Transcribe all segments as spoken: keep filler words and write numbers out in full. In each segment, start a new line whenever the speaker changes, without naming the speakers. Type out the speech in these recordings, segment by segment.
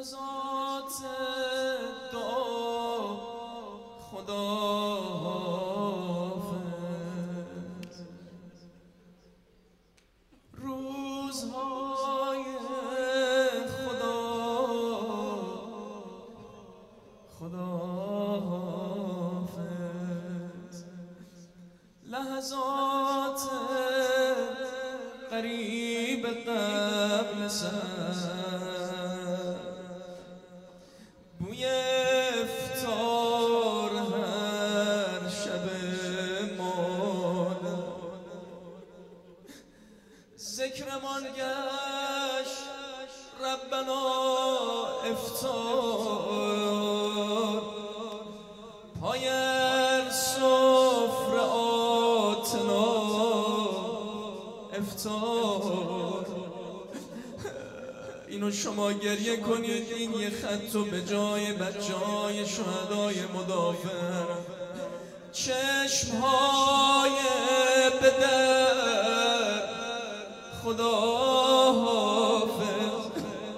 لحظات دعا خدا حافظ، روزهای خدا خدا حافظ، لحظات قریب قبل سر، بوی افطار هر شب مادر، ذکرمان گشت ربنا افطار، پای سفره آتنا افطار. اینو شما گریه کنید، این یه خطو به جای بچه‌های شهدای مدافع، چشم‌های به در خدا حافظ.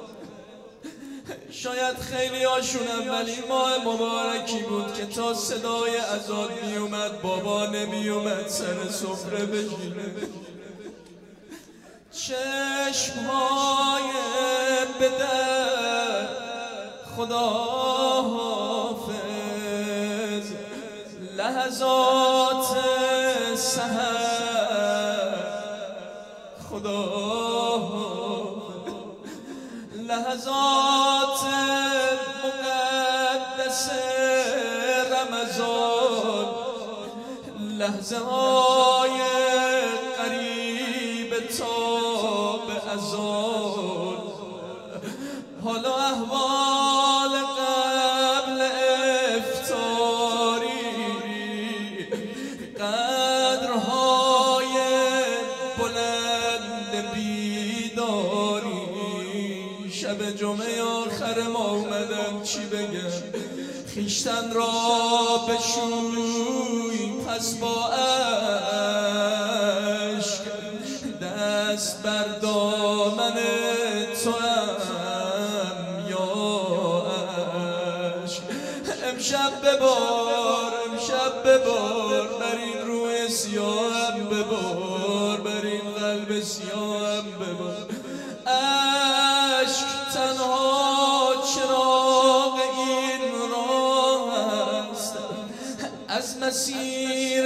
شاید خیلی هاشون اولین ماه مبارکی بود که تا صدای اذان می اومد بابا نمی اومد سر سفره بشینه. چشم‌های به در خدا حافظ، لحظات سحر خدا حافظ، لحظات مقدس رمضان، لحظه های قریب تا به اذان، حالا احوال قبل افطاری، قدرهای بلند بیداری. شب جمعه آخر ما اومدم چی بگم، خویشتن را بشوی پس با اشک، دست بر دامن توام یا عشق. امشب ببار امشب ببار بر این روی سیاهم، ببار بر این قلب سیاهم، ببار عشق تنها چراغ این راه است، از مسیر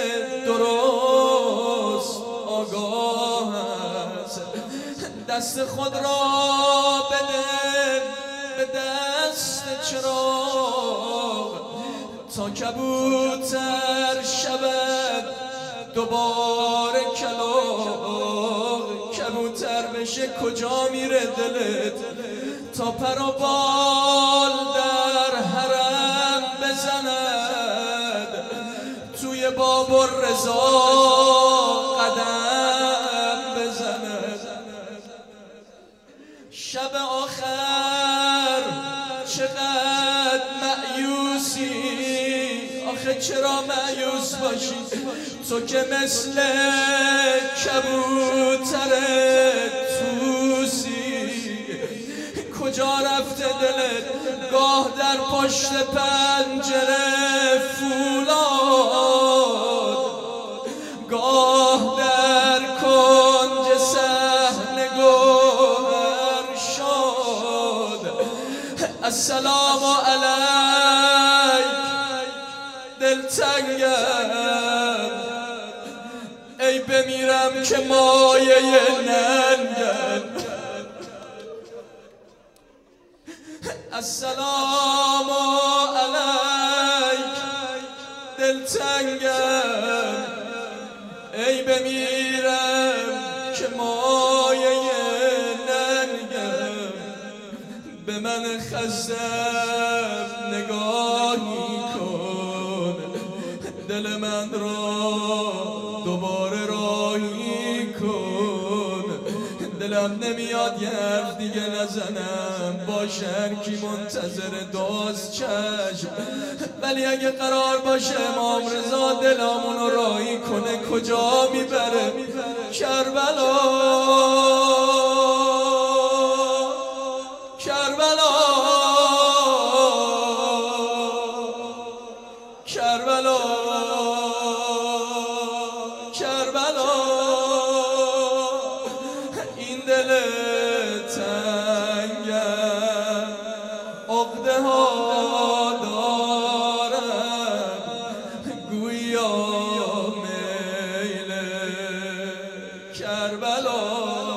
درست آگاه است. دست خود را بده به دست چراغ، تا کبوتر شود دوباره کلاغ. کبوتر بشه کجا میره دلت، تا پر و بال در حرم بزند، توی باب الرضا قدم بزند. شب آخر چقدر مأیوسی، آخه چرا مأیوس باشی تو که مثل کبوتر توسی. کجا رفته دلت، گاه در پشت پنجره فولاد، گاه در کنج صحنه گوهر شد. السلام علیک دلتنگم، ای بمیرم که مایه ننگم. السلام علیک دلتنگم، ای بمیرم که مایه ننگم. به من خزم نگاهی کن، دل من را دوباره راهی کن. دلم نمیاد یه حرف دیگه نزنم، باشه هر کی منتظر داز چشم، ولی اگه قرار باشه امام رضا دلامونو راهی کنه کجا میبره؟ کربلا کربلا کربلا این دل تنگم عقده ها دارم گویا میل کربلا